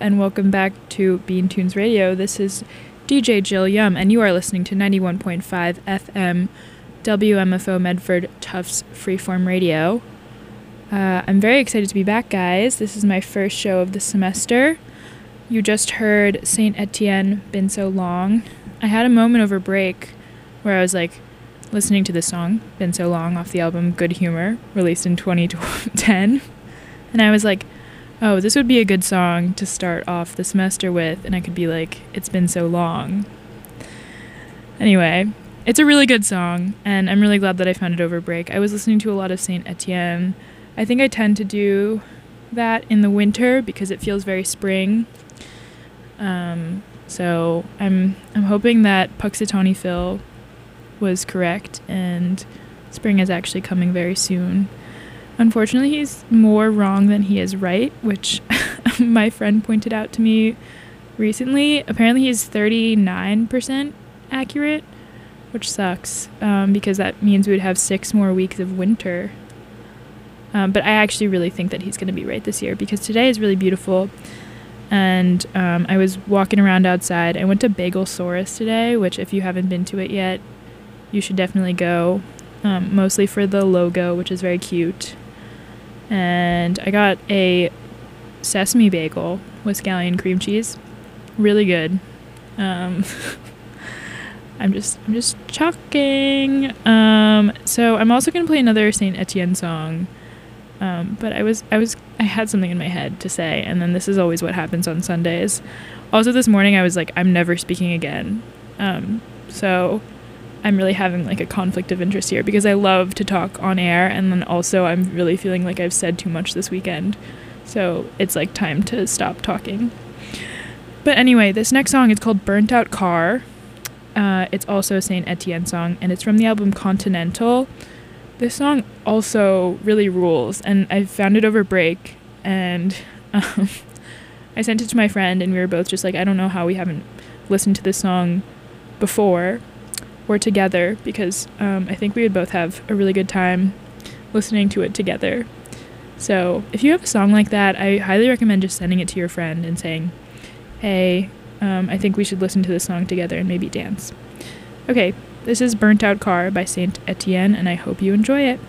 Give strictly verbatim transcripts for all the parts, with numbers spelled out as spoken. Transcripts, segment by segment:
and welcome back to Bean Tunes Radio. This is D J Jill Yum, and you are listening to ninety-one point five F M W M F O Medford Tufts Freeform Radio. Uh, I'm very excited to be back, guys. This is my first show of the semester. You just heard Saint Etienne, Been So Long. I had a moment over break where I was like listening to this song, Been So Long, off the album Good Humor, released in twenty ten. And I was like, oh, this would be a good song to start off the semester with, and I could be like, it's been so long. Anyway, it's a really good song, and I'm really glad that I found it over break. I was listening to a lot of Saint Etienne. I think I tend to do that in the winter because it feels very spring. Um, so I'm I'm hoping that Puxatawny Phil was correct, and spring is actually coming very soon. Unfortunately, he's more wrong than he is right, which my friend pointed out to me recently. Apparently, he's thirty-nine percent accurate, which sucks, um, because that means we would have six more weeks of winter. Um, but I actually really think that he's going to be right this year, because today is really beautiful. And um, I was walking around outside. I went to Bagelsaurus today, which if you haven't been to it yet, you should definitely go, um, mostly for the logo, which is very cute. And I got a sesame bagel with scallion cream cheese. Really good. Um, I'm just I'm just chucking. Um, so I'm also gonna play another Saint Etienne song. Um, but I was I was I had something in my head to say, and then this is always what happens on Sundays. Also this morning I was like, I'm never speaking again. Um, so I'm really having like a conflict of interest here because I love to talk on air, and then also I'm really feeling like I've said too much this weekend. So it's like time to stop talking. But anyway, this next song is called Burnt Out Car. Uh, it's also a Saint Etienne song, and it's from the album Continental. This song also really rules, and I found it over break, and um, I sent it to my friend, and we were both just like, I don't know how we haven't listened to this song before or together, because um, I think we would both have a really good time listening to it together. So if you have a song like that, I highly recommend just sending it to your friend and saying, hey, um, I think we should listen to this song together and maybe dance. Okay, this is Burnt Out Car by Saint Etienne, and I hope you enjoy it.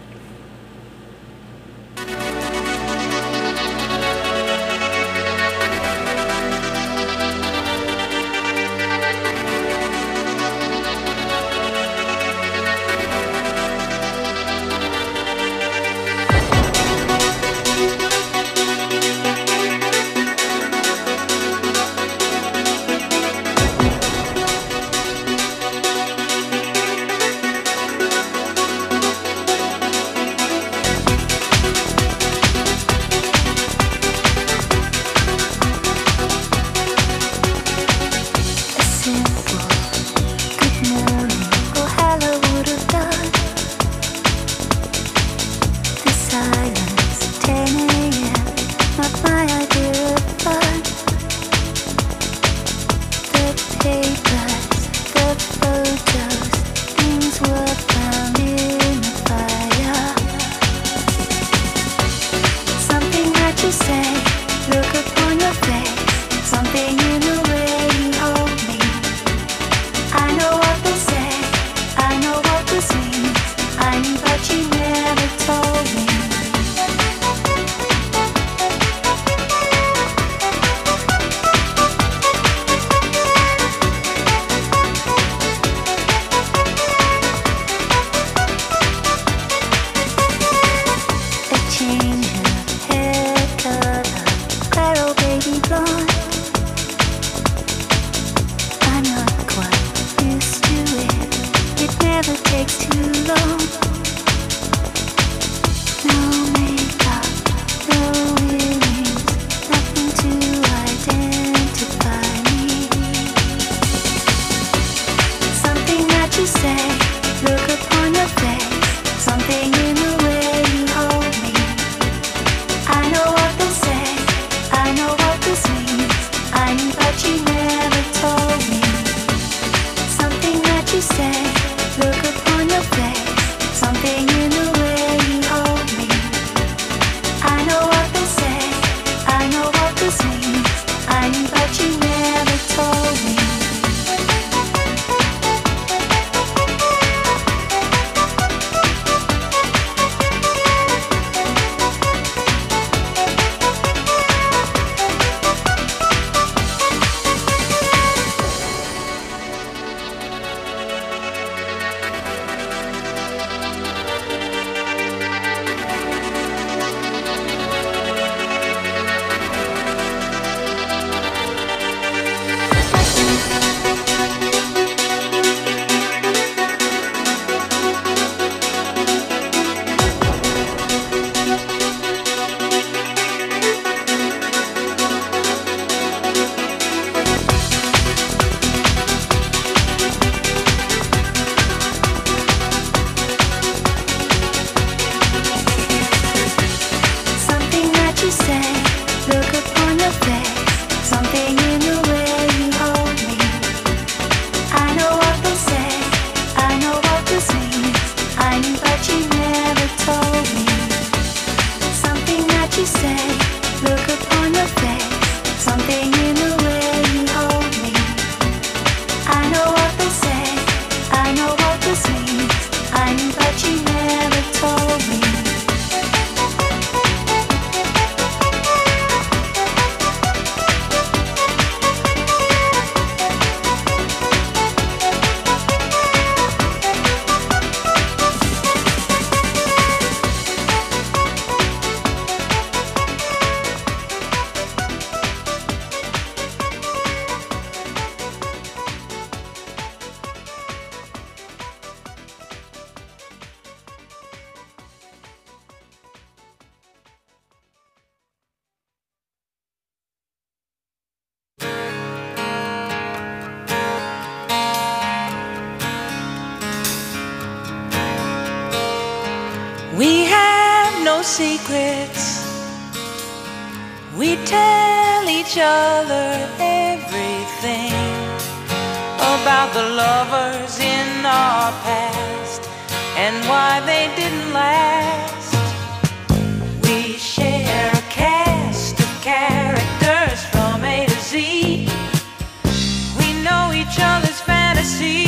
I secrets. We tell each other everything about the lovers in our past and why they didn't last. We share a cast of characters from A to Z. We know each other's fantasies.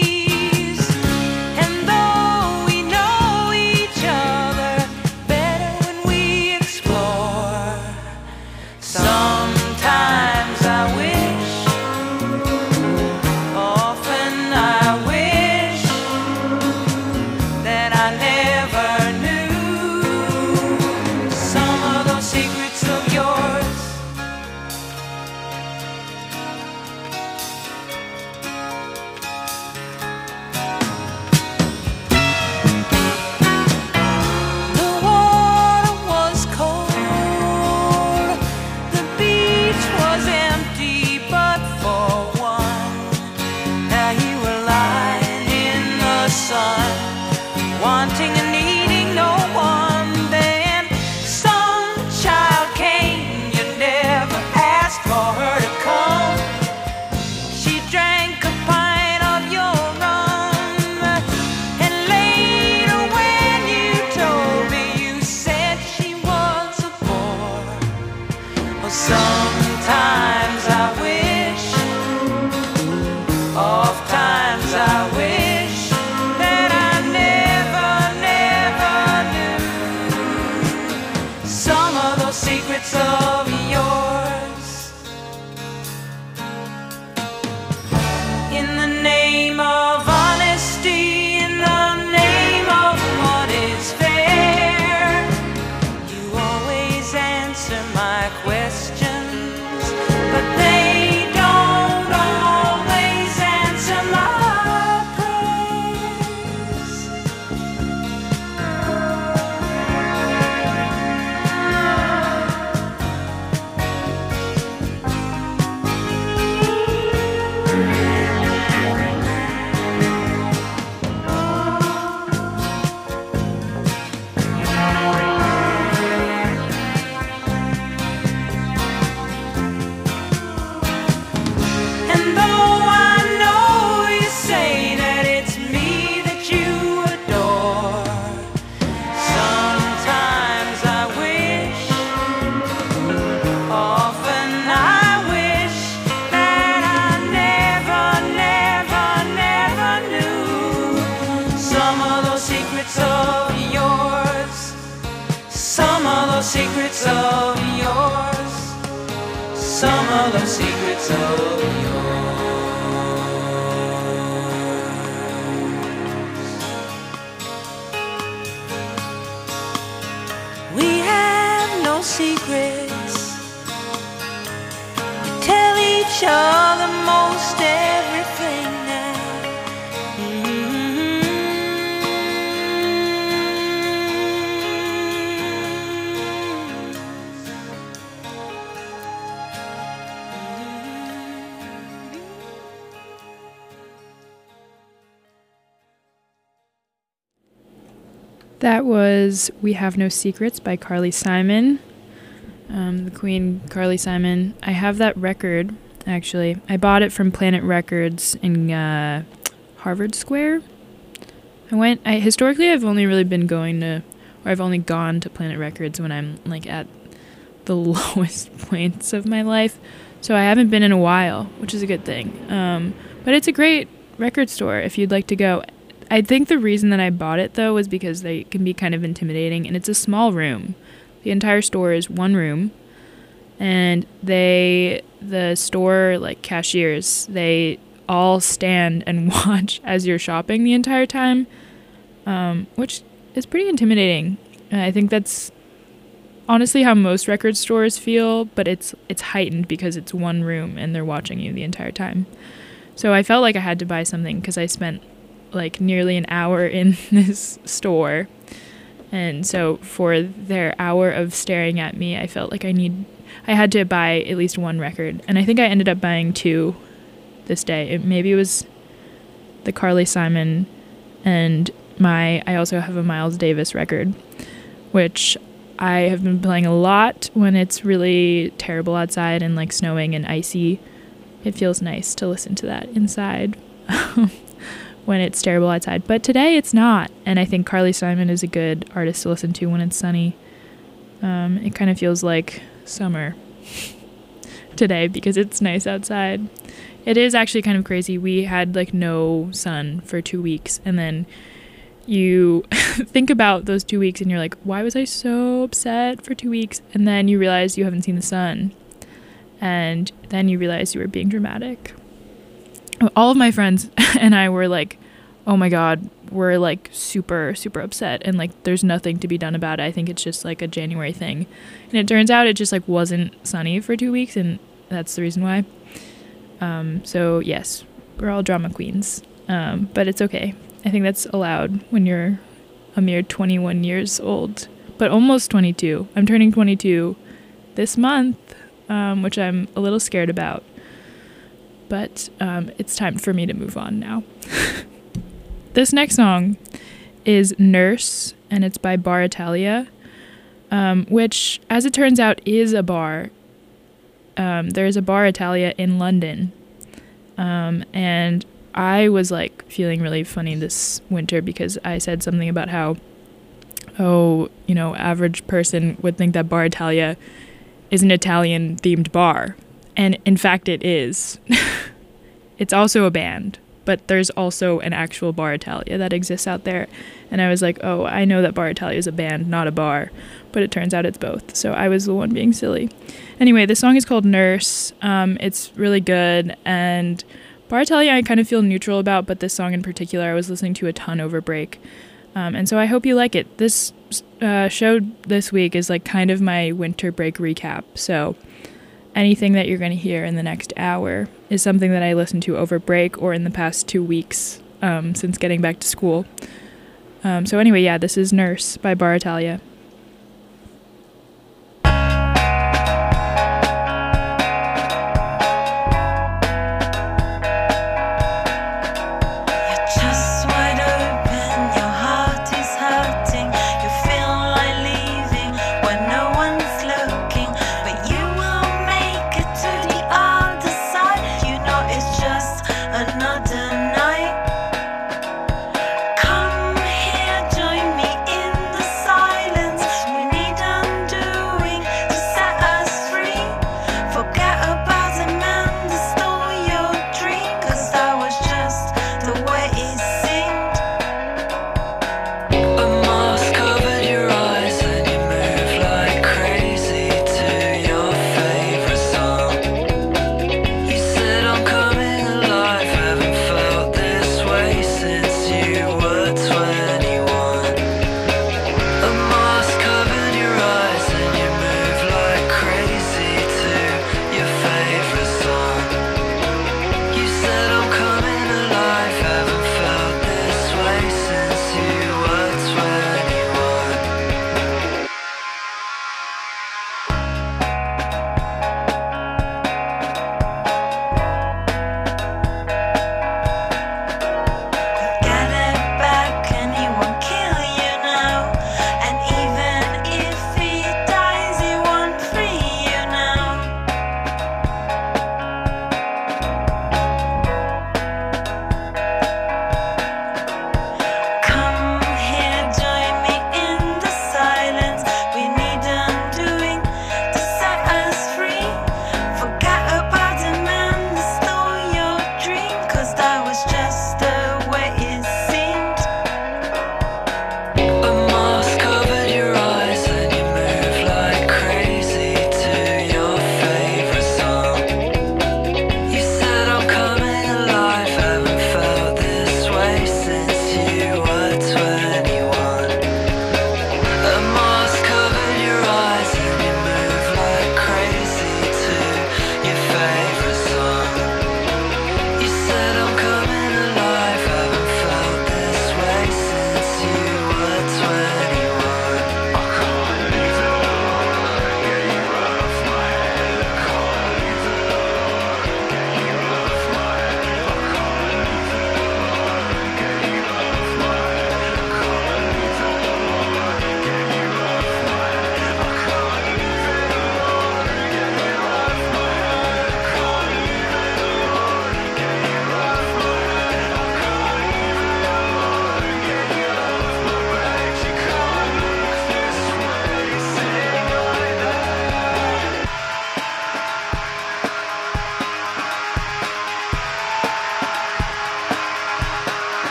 Secrets of yours, some of the secrets of yours. We have no secrets. We tell each other most everything now. That was We Have No Secrets by Carly Simon, um, the Queen, Carly Simon. I have that record, actually. I bought it from Planet Records in uh, Harvard Square. I went, I historically I've only really been going to, or I've only gone to Planet Records when I'm like at the lowest points of my life. So I haven't been in a while, which is a good thing. Um, but it's a great record store if you'd like to go. I think the reason that I bought it, though, was because they can be kind of intimidating, and it's a small room. The entire store is one room, and they, the store, like, cashiers, they all stand and watch as you're shopping the entire time, um, which is pretty intimidating. And I think that's honestly how most record stores feel, but it's it's heightened because it's one room, and they're watching you the entire time. So I felt like I had to buy something because I spent like nearly an hour in this store, and so for their hour of staring at me, I felt like I need I had to buy at least one record, and I think I ended up buying two this day. It, maybe it was the Carly Simon, and my I also have a Miles Davis record, which I have been playing a lot when it's really terrible outside and like snowing and icy. It feels nice to listen to that inside when it's terrible outside. But today it's not, and I think Carly Simon is a good artist to listen to when it's sunny. Um, it kind of feels like summer today because it's nice outside. It is actually kind of crazy. We had like no sun for two weeks, and then you think about those two weeks and you're like, why was I so upset for two weeks? And then you realize you haven't seen the sun. And then you realize you were being dramatic. All of my friends and I were like, oh my God, we're like super, super upset. And like, there's nothing to be done about it. I think it's just like a January thing. And it turns out it just like wasn't sunny for two weeks. And that's the reason why. Um, so yes, we're all drama queens. Um, but it's okay. I think that's allowed when you're a mere twenty-one years old, but almost twenty-two. I'm turning twenty-two this month. Um, which I'm a little scared about. But um, it's time for me to move on now. This next song is Nurse, and it's by Bar Italia, um, which, as it turns out, is a bar. Um, there's a Bar Italia in London. Um, and I was, like, feeling really funny this winter because I said something about how, oh, you know, average person would think that Bar Italia is an Italian-themed bar. And in fact, it is. It's also a band, but there's also an actual Bar Italia that exists out there. And I was like, oh, I know that Bar Italia is a band, not a bar. But it turns out it's both. So I was the one being silly. Anyway, the song is called Nurse. Um, it's really good. And Bar Italia I kind of feel neutral about, but this song in particular I was listening to a ton over break. Um, and so I hope you like it. This uh, show this week is like kind of my winter break recap. So anything that you're going to hear in the next hour is something that I listened to over break or in the past two weeks um, since getting back to school. Um, so anyway, yeah, this is Nurse by Bar Italia. Come here, join me in the silence.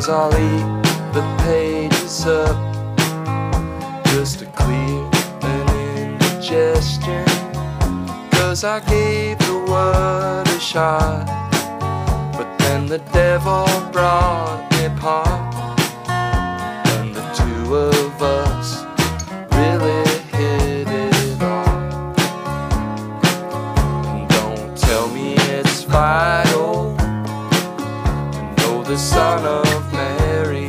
'cause I'll eat the pages up just to clear an indigestion. 'Cause I gave the word a shot, but then the devil brought me pot, and the two of us really hit it off. And don't tell me it's vital to know the Son of Mary.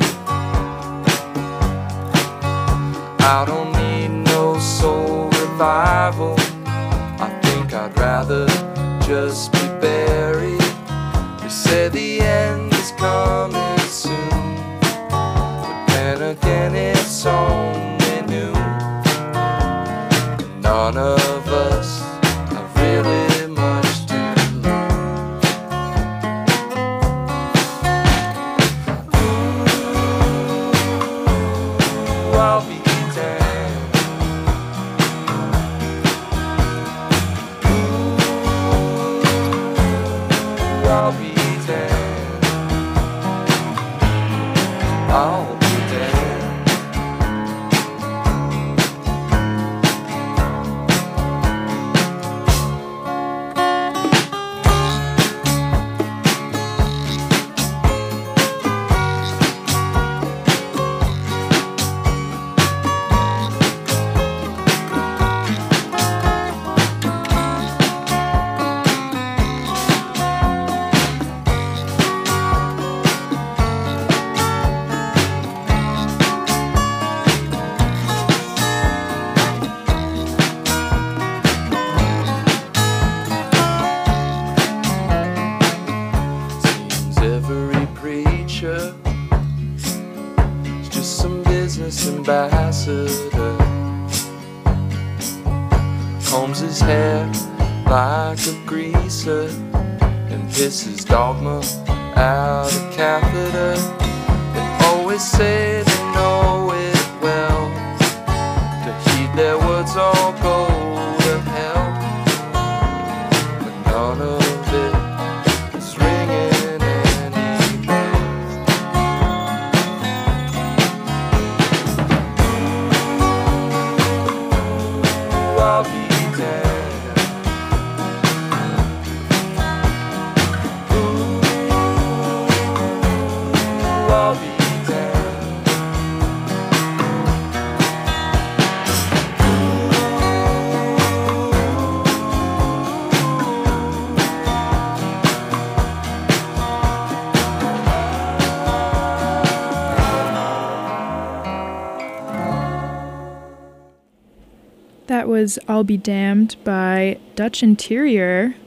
I don't need no soul revival, I think I'd rather just be buried. They say the end is coming soon, but then again it's only noon, and none of us have really much to lose. Ooh, I'll be damned. Ooh, I'll be damned. I'll be damned. Seems every preacher is just some business ambassador. Combs his hair like a greaser and pisses dogma out a catheter. They always say they know it well, to heed their words all go to hell, but none of it is ringing any bells. Ooh, I'll be damned. Ooh, I'll be damned. That was I'll Be Damned by Dutch Interior.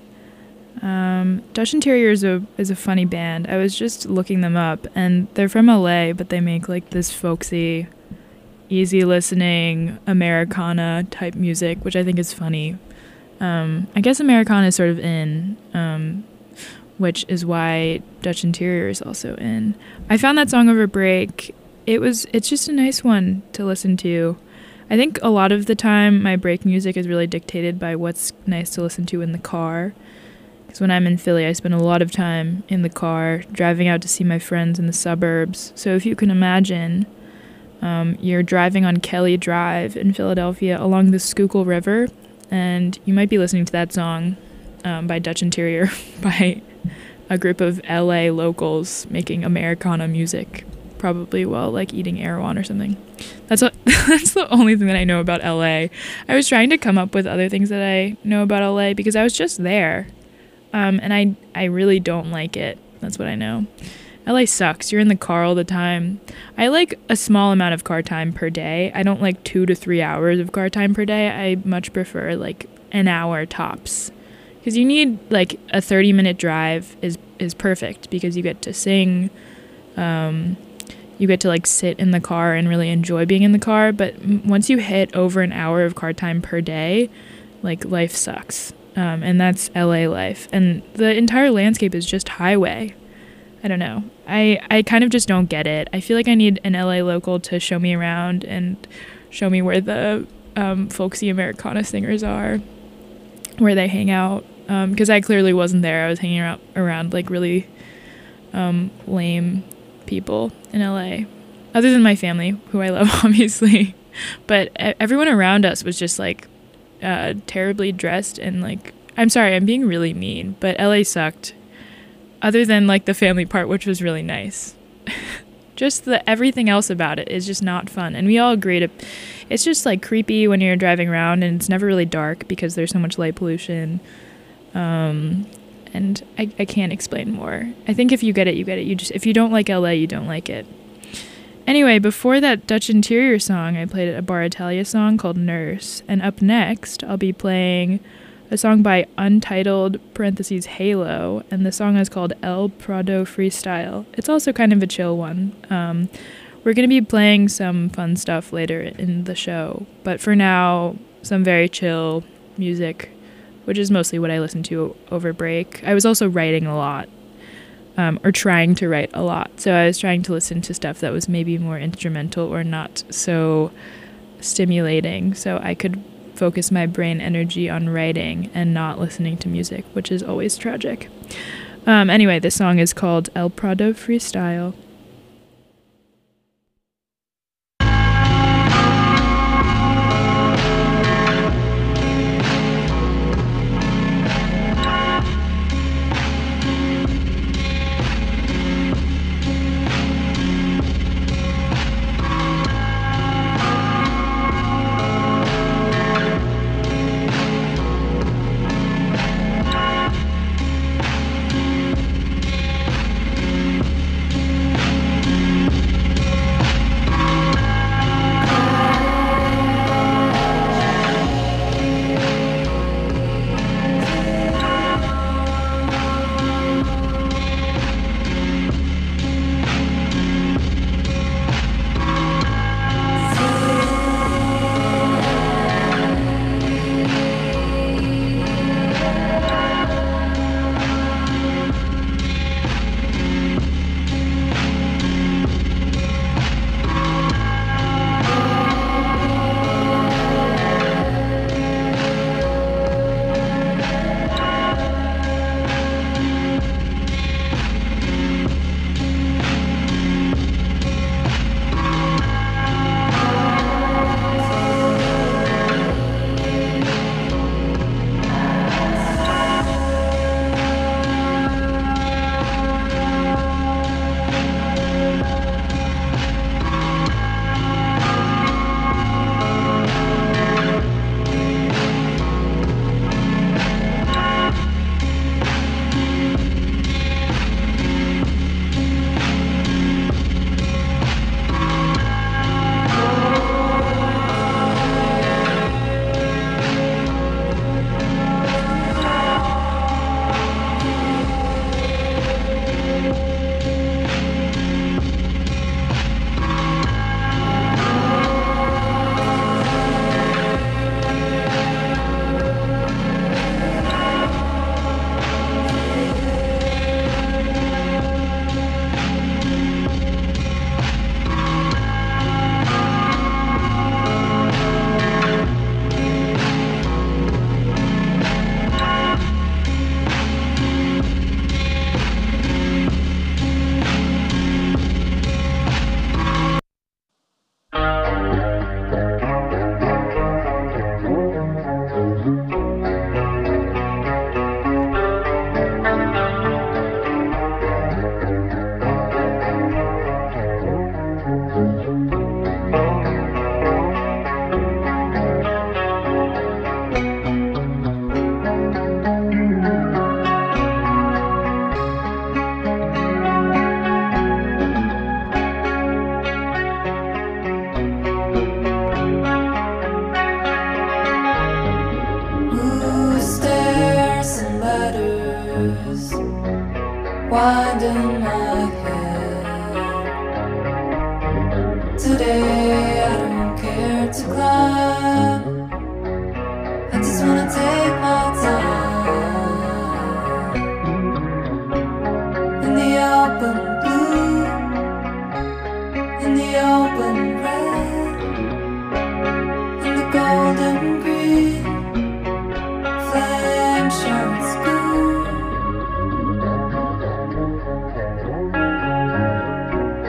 Um, Dutch Interior is a is a funny band. I was just looking them up, and they're from L A, but they make like this folksy, easy listening Americana type music, which I think is funny. Um, I guess Americana is sort of in, um, which is why Dutch Interior is also in. I found that song over break. It was it's just a nice one to listen to. I think a lot of the time my break music is really dictated by what's nice to listen to in the car. Because when I'm in Philly, I spend a lot of time in the car, driving out to see my friends in the suburbs. So if you can imagine, um, you're driving on Kelly Drive in Philadelphia along the Schuylkill River, and you might be listening to that song um, by Dutch Interior, by a group of L A locals making Americana music, probably while like eating Erewhon or something. That's what, that's the only thing that I know about L A. I was trying to come up with other things that I know about L A because I was just there. Um, and I I really don't like it. That's what I know. L A sucks. You're in the car all the time. I like a small amount of car time per day. I don't like two to three hours of car time per day. I much prefer like an hour tops. Because you need like a thirty minute drive is, is perfect because you get to sing. Um, you get to like sit in the car and really enjoy being in the car. But m- once you hit over an hour of car time per day, like life sucks. Um, and that's L A life. And the entire landscape is just highway. I don't know. I, I kind of just don't get it. I feel like I need an L A local to show me around and show me where the um, folksy Americana singers are, where they hang out. Because um, I clearly wasn't there. I was hanging out around like really um, lame people in L A, other than my family, who I love, obviously. But everyone around us was just, like, uh, terribly dressed and, like, I'm sorry, I'm being really mean, but L A sucked. Other than, like, the family part, which was really nice. Just the everything else about it is just not fun. And we all agree to, it's just, like, creepy when you're driving around, and it's never really dark because there's so much light pollution. Um, and I, I can't explain more. I think if you get it, you get it. You just, if you don't like L A, you don't like it. Anyway, before that Dutch Interior song, I played a Bar Italia song called Nurse. And up next, I'll be playing a song by Untitled parentheses Halo, and the song is called El Prado Freestyle. It's also kind of a chill one. Um, we're going to be playing some fun stuff later in the show, but for now, some very chill music, which is mostly what I listen to over break. I was also writing a lot, um, or trying to write a lot, so I was trying to listen to stuff that was maybe more instrumental or not so stimulating, so I could focus my brain energy on writing and not listening to music, which is always tragic. Um, anyway, this song is called El Prado Freestyle. wind in my head. Today I don't care to climb, I just wanna take my time in the open blue, in the open red, in the golden green, flame shines school.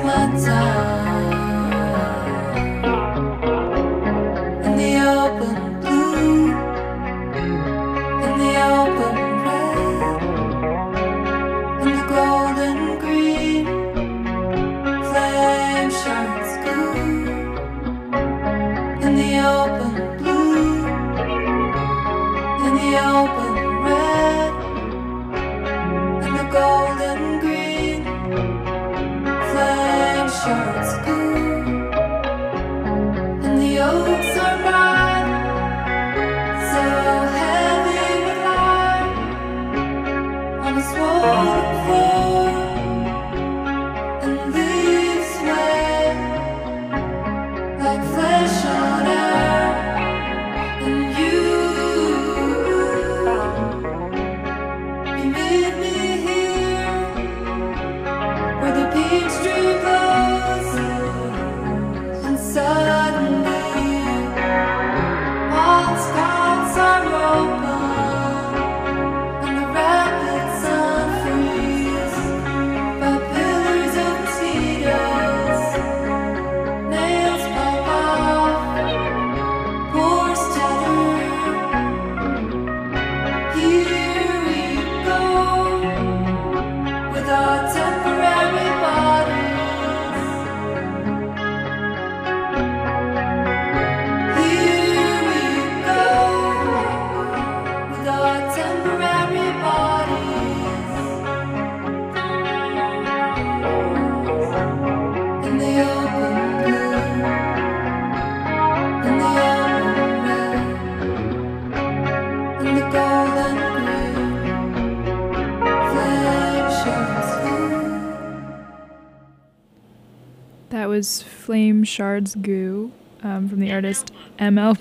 my time in the open blue, in the open red, in the golden green, flame shirts blue, in the open blue, in the open red, in the golden green, flame shirts blue, and the oaks are bright, so heavy with light, on the swollen floor, and leaves sway like flesh on air, and you, you meet me here, where the peach tree blows, and suddenly all skies are open, and the rapids unfreeze by pillars of mosquitoes, nails pop off, pores tatter. Here we go with our temporary bodies. Here we go with our temporary bodies. In the open blue, in the open red, in the golden green, flame shirts blue. That was Flame Shards Goo um, from the artist M L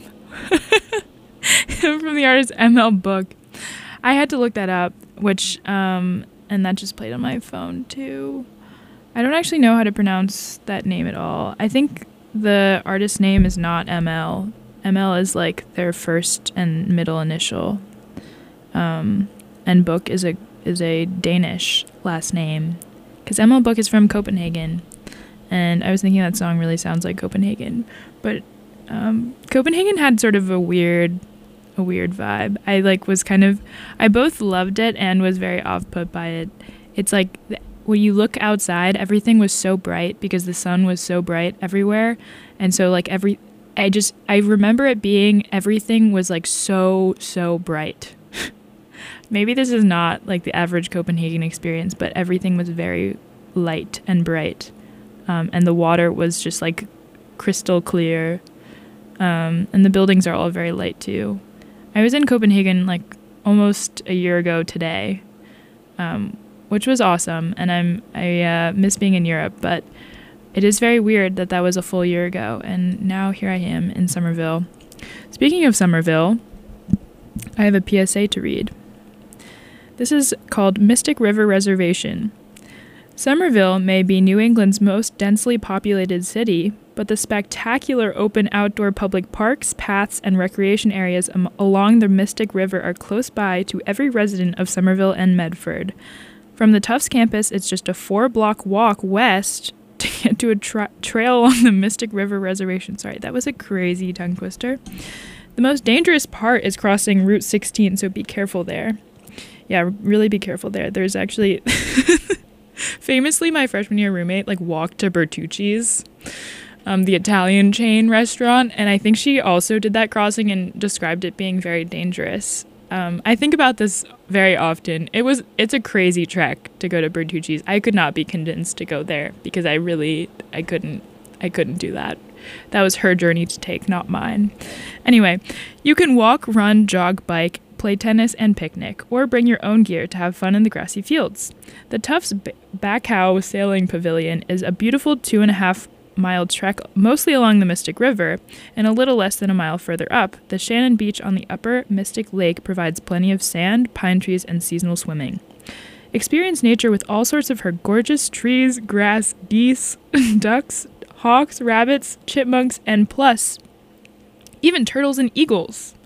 from the artist M L Book. I had to look that up, which um, and that just played on my phone too. I don't actually know how to pronounce that name at all. I think the artist name is not M L. M L is like their first and middle initial, um, and Book is a is a Danish last name, because M L Book is from Copenhagen. And I was thinking that song really sounds like Copenhagen, but um, Copenhagen had sort of a weird, a weird vibe. I like was kind of, I both loved it and was very off-put by it. It's like th- when you look outside, everything was so bright because the sun was so bright everywhere, and so like every, I just I remember it being everything was like so so bright. Maybe this is not like the average Copenhagen experience, but everything was very light and bright. Um, and the water was just like crystal clear, um, and the buildings are all very light too. I was in Copenhagen like almost a year ago today, um, which was awesome, and I'm I uh, miss being in Europe, but it is very weird that that was a full year ago, and now here I am in Somerville. Speaking of Somerville, I have a P S A to read. This is called Mystic River Reservation. Somerville may be New England's most densely populated city, but the spectacular open outdoor public parks, paths, and recreation areas am- along the Mystic River are close by to every resident of Somerville and Medford. From the Tufts campus, it's just a four-block walk west to get to a tra- trail along the Mystic River Reservation. Sorry, that was a crazy tongue twister. The most dangerous part is crossing Route sixteen, so be careful there. Yeah, really be careful there. There's actually... Famously, my freshman year roommate like walked to Bertucci's, um, the Italian chain restaurant, and I think she also did that crossing and described it being very dangerous. Um, I think about this very often. It was it's a crazy trek to go to Bertucci's. I could not be convinced to go there because I really I couldn't I couldn't do that. That was her journey to take, not mine. Anyway, you can walk, run, jog, bike, play tennis, and picnic, or bring your own gear to have fun in the grassy fields. The Tufts B- Backhow Sailing Pavilion is a beautiful two and a half mile trek mostly along the Mystic River, and a little less than a mile further up, the Shannon Beach on the upper Mystic Lake provides plenty of sand, pine trees, and seasonal swimming. Experience nature with all sorts of her gorgeous trees, grass, geese, ducks, hawks, rabbits, chipmunks, and plus, even turtles and eagles.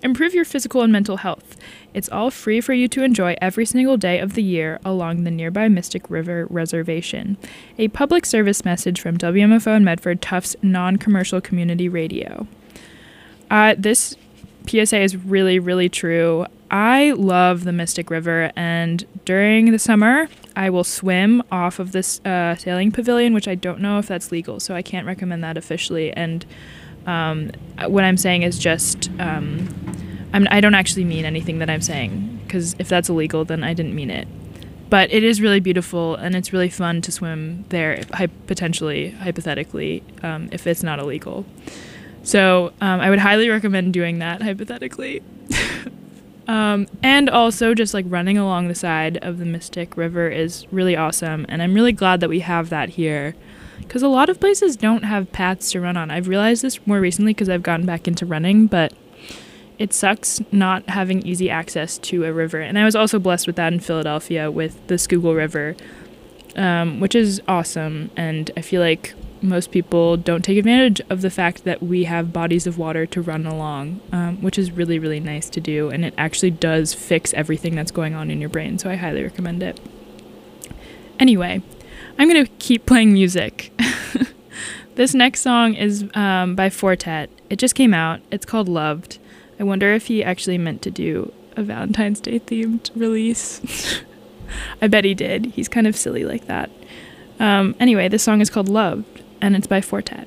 Improve your physical and mental health. It's all free for you to enjoy every single day of the year along the nearby Mystic River Reservation. A public service message from W M F O and Medford Tufts non-commercial community radio. Uh, this P S A is really, really true. I love the Mystic River, and during the summer, I will swim off of this uh, sailing pavilion, which I don't know if that's legal, so I can't recommend that officially. And um, what I'm saying is just, um, I'm, I don't actually mean anything that I'm saying, because if that's illegal, then I didn't mean it. But it is really beautiful, and it's really fun to swim there, hy- potentially, hypothetically, um, if it's not illegal. So um, I would highly recommend doing that, hypothetically. um, and also just like running along the side of the Mystic River is really awesome. And I'm really glad that we have that here, because a lot of places don't have paths to run on. I've realized this more recently because I've gotten back into running, but it sucks not having easy access to a river. And I was also blessed with that in Philadelphia with the Schuylkill River, um, which is awesome. And I feel like most people don't take advantage of the fact that we have bodies of water to run along, um, which is really, really nice to do. And it actually does fix everything that's going on in your brain. So I highly recommend it. Anyway, I'm going to keep playing music. This next song is um, by Fortet. It just came out. It's called Loved. I wonder if he actually meant to do a Valentine's Day themed release. I bet he did. He's kind of silly like that. Um, anyway, this song is called Loved, and it's by Fortet.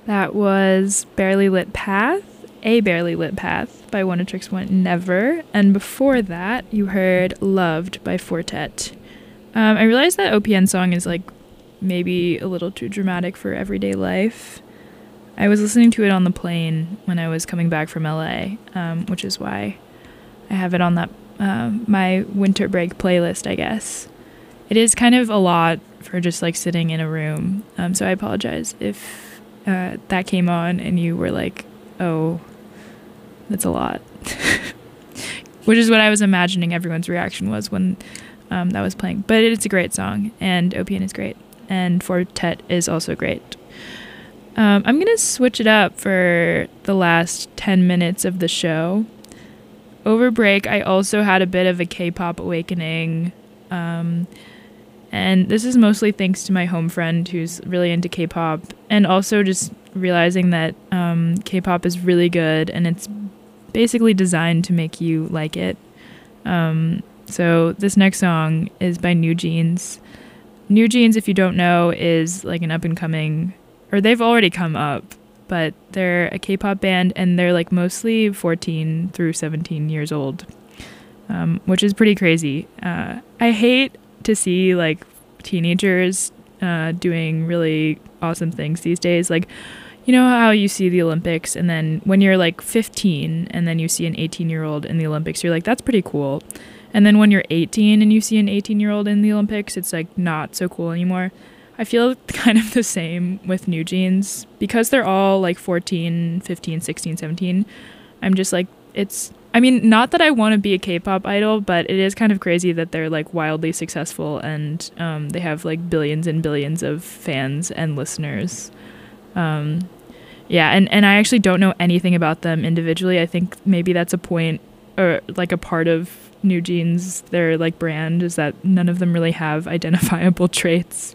That was Barely Lit Path, A Barely Lit Path by Oneohtrix One Never. And before that, you heard Loved by Fortet. Um, I realized that O P N song is like maybe a little too dramatic for everyday life. I was listening to it on the plane when I was coming back from L A, um, which is why I have it on that uh, my winter break playlist, I guess. It is kind of a lot for just like sitting in a room, um, so I apologize if uh, that came on and you were like, oh, that's a lot. Which is what I was imagining everyone's reaction was when um, that was playing. But it's a great song, and O P N is great, and Fortet is also great. Um, I'm going to switch it up for the last ten minutes of the show. Over break, I also had a bit of a K-pop awakening. Um, and this is mostly thanks to my home friend who's really into K-pop. And also just realizing that um, K-pop is really good and it's basically designed to make you like it. Um, so this next song is by New Jeans. New Jeans, if you don't know, is like an up-and-coming... or they've already come up, but they're a K-pop band, and they're like mostly fourteen through seventeen years old, um, which is pretty crazy. Uh, I hate to see like teenagers uh, doing really awesome things these days. Like, you know how you see the Olympics, and then when you're like fifteen, and then you see an eighteen-year-old in the Olympics, you're like, that's pretty cool. And then when you're eighteen and you see an eighteen-year-old in the Olympics, it's like not so cool anymore. I feel kind of the same with New Jeans because they're all like fourteen, fifteen, sixteen, seventeen. I'm just like, it's, I mean, not that I want to be a K-pop idol, but it is kind of crazy that they're like wildly successful and um, they have like billions and billions of fans and listeners. Um, yeah, and, and I actually don't know anything about them individually. I think maybe that's a point or like a part of New Jeans, their like brand, is that none of them really have identifiable traits.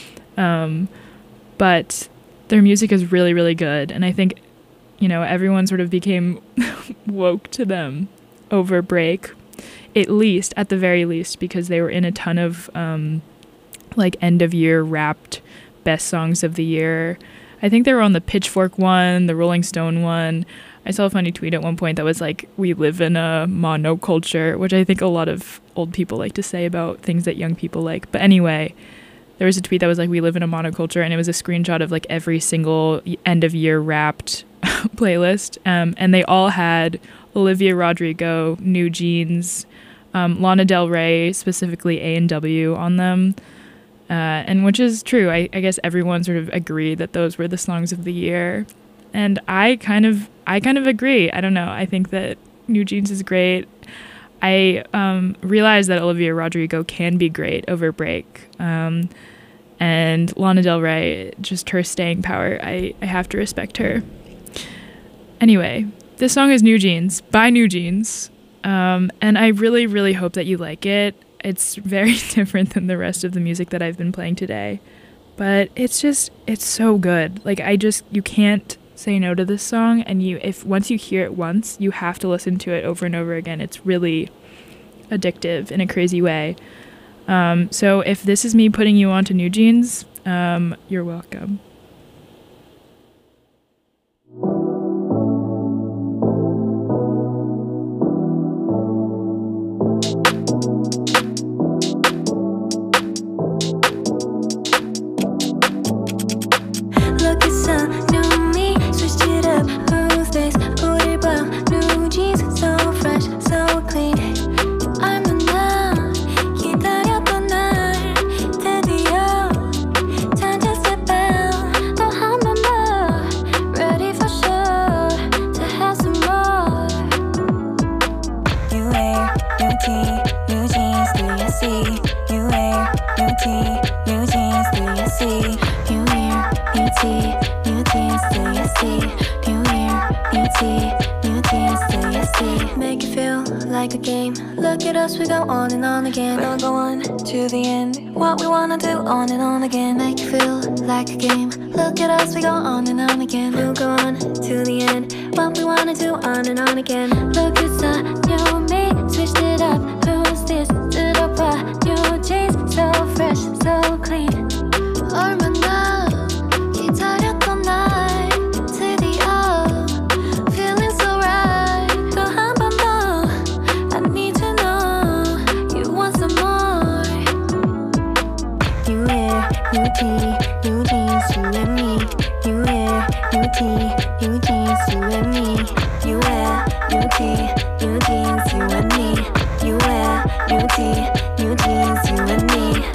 Um, but their music is really, really good. And I think, you know, everyone sort of became woke to them over break, at least, at the very least, because they were in a ton of, um, like end of year wrapped best songs of the year. I think they were on the Pitchfork one, the Rolling Stone one. I saw a funny tweet at one point that was like, we live in a monoculture, which I think a lot of old people like to say about things that young people like. But anyway, there was a tweet that was like, we live in a monoculture, and it was a screenshot of like every single end of year wrapped playlist. Um, and they all had Olivia Rodrigo, New Jeans, um, Lana Del Rey, specifically A and W on them. Uh, and which is true. I, I guess everyone sort of agreed that those were the songs of the year. And I kind of, I kind of agree. I don't know. I think that New Jeans is great. I um, realized that Olivia Rodrigo can be great over break. Um, and Lana Del Rey, just her staying power, I, I have to respect her. Anyway, this song is New Jeans, by New Jeans. Um, and I really, really hope that you like it. It's very different than the rest of the music that I've been playing today. But it's just, it's so good. Like, I just, you can't say no to this song, and you if once you hear it once, you have to listen to it over and over again. It's really addictive in a crazy way. Um, so if this is me putting you on to New Jeans, um, you're welcome. We go on and on again. We'll go on to the end. What we wanna do on and on again. Make you feel like a game. Look at us, we go on and on again. We'll go on to the end. What we wanna do on and on again. Look at us, you and me, switched it up. Who's this? Did I buy new jeans? So fresh, so clean. 얼마나 기다렸던 날 new tea, new jeans, you and me. New hair, new tea, new jeans, you and me. New hair, new tea, new jeans, you and me. New hair, new tea, new jeans, you and me.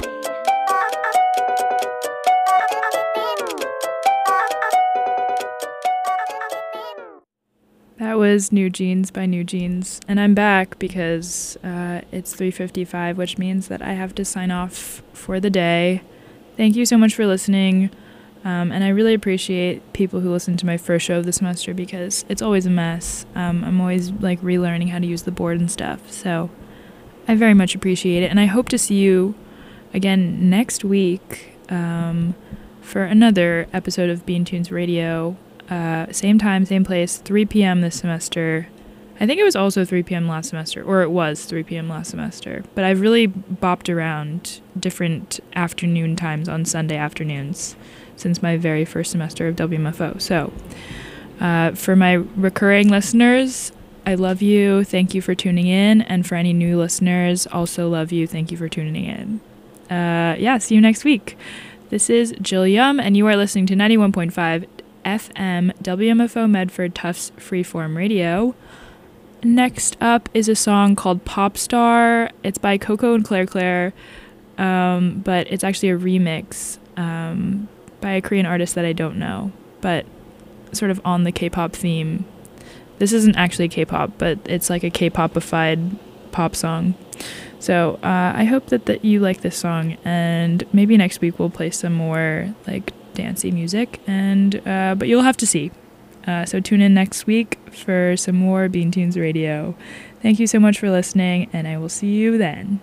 That was New Jeans by New Jeans, and I'm back because uh, it's three fifty-five, which means that I have to sign off for the day. Thank you so much for listening, um, and I really appreciate people who listen to my first show of the semester because it's always a mess. Um, I'm always like relearning how to use the board and stuff, so I very much appreciate it, and I hope to see you again next week um, for another episode of Bean Tunes Radio. Uh, same time, same place, three p.m. this semester. I think it was also three p.m. last semester, or it was three p.m. last semester. But I've really bopped around different afternoon times on Sunday afternoons since my very first semester of W M F O. So, uh, for my recurring listeners, I love you. Thank you for tuning in. And for any new listeners, also love you. Thank you for tuning in. Uh, yeah, see you next week. This is Jill Yum, and you are listening to ninety-one point five F M W M F O Medford Tufts Freeform Radio. Next up is a song called Pop Star. It's by Coco and Claire Claire, um, but it's actually a remix um, by a Korean artist that I don't know, but sort of on the K-pop theme. This isn't actually K-pop, but it's like a K-popified pop song. So uh, I hope that, that you like this song, and maybe next week we'll play some more like dancey music, and uh, but you'll have to see. Uh, so tune in next week for some more Bean Tunes Radio. Thank you so much for listening, and I will see you then.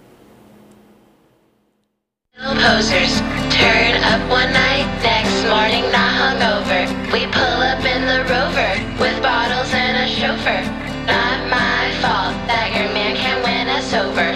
Posers turn up one night, next morning not hungover. We pull up in the Rover with bottles and a chauffeur. Not my fault that your man can't win us over.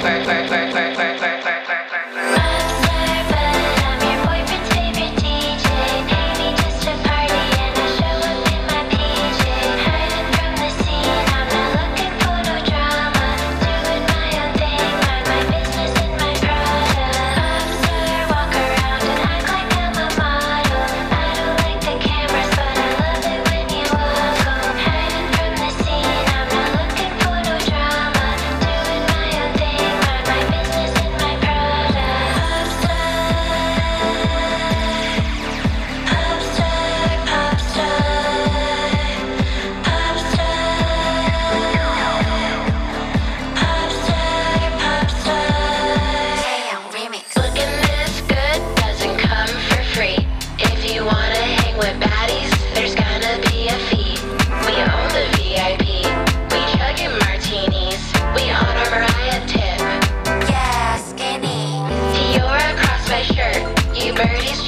Birdies